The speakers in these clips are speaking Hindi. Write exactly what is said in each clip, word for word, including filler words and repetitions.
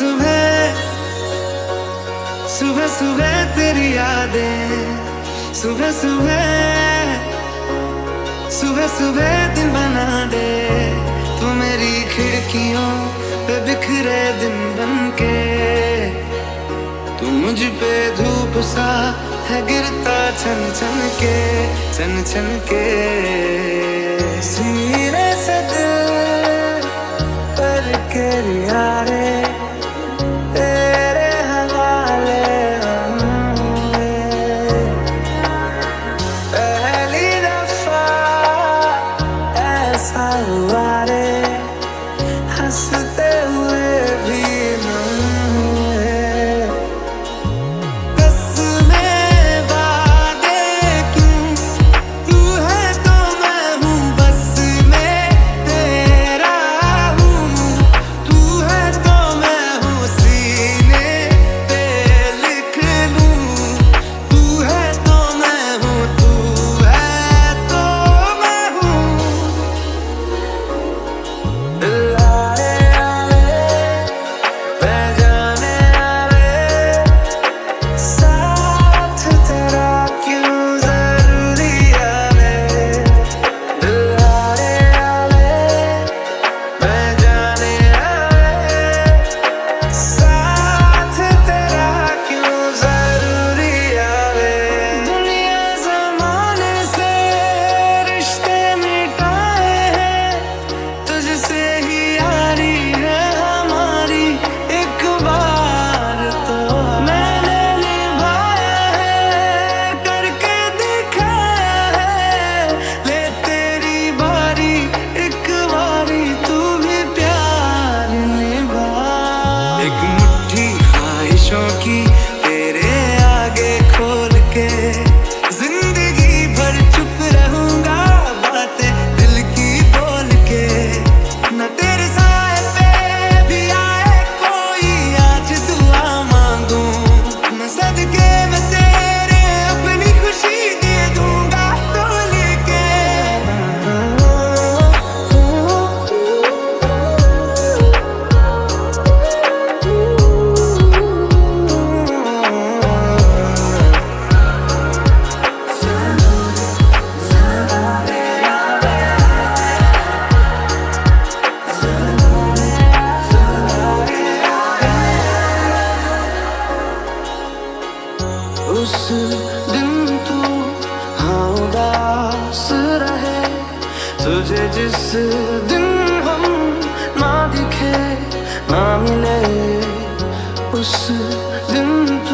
सुबह सुबह सुबह तेरी यादें, सुबह सुबह सुबह सुबह दिन बना दे तू मेरी खिड़कियों पे बिखरे दिन बनके। तू मुझ पे धूप सा है गिरता छन छन के, छन छन के। सीने से दिल करके यारे तेरे हवाले होंगे। पहली दफा ऐसा हुआ रे, हंसते हुए भी न हुए। कसमें वादे क्यों, तू है तो मैं हूँ, बस मैं तेरा हूँ। तू है तो मैं हूँ, सीने पे लिख लूँ। तू है तो मैं हूँ, तू है तो मैं हूँ। दिल आए आए मैं जाने आए, साथ तेरा क्यों जरूरी आए। दिल आए आए मैं जाने आए, साथ तेरा क्यों जरूरी आए। दुनिया ज़माने से रिश्ते मिटाए हैं, तुझसे ही यारी है हमारी। एक बार तो मैंने निभाया है, करके दिखाया है। ले तेरी बारी एक बारी, तू भी प्यार निभा। एक मुट्ठी ख्वाहिशों की तेरे आगे खोल के, जिंदगी भर चुप रहूंगा बातें दिल की बोल के। न तेरे साए पे भी आए कोई, आज दुआ मांगू मैं सदके में तेरे, अपनी खुशी दे दूंगा तो लेके। उस दिन तू हाँ उदास रहे, तुझे जिस दिन हम ना दिखे ना मिले। उस दिन तू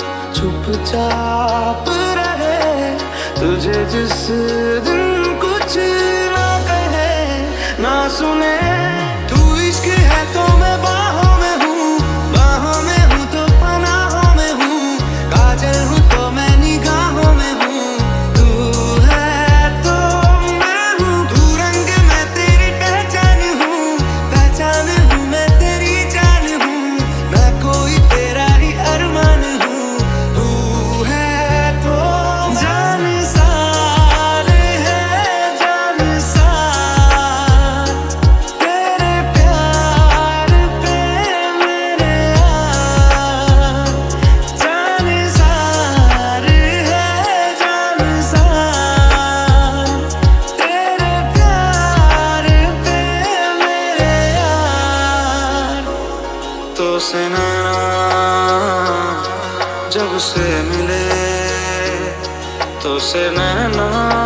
चुपचाप रहे, तुझे जिस दिन कुछ ना कहे ना सुने। तू इश्क है तो मैं बाहों में हूँ, बाहों में हूँ तो पनाहों में हूँ। काजल हूँ तो मैं निगाहों में हूँ, तू है तो मैं हूँ। तू रंग मैं तेरी पहचान हूँ, पहचान हूँ मैं तेरी जान हूँ। मैं कोई तेरा ही अरमान हूँ, तू है तो जान सार है जान सार। तेरे प्यार पे मेरे यार, जान सार है जान सार। तेरे प्यार पे मेरे यार। तो से नैना जब से मिले, तो से नैना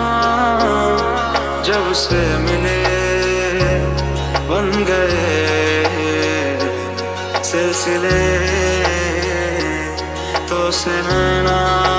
जब से मिले, बन गए सिलसिले। तो से नैना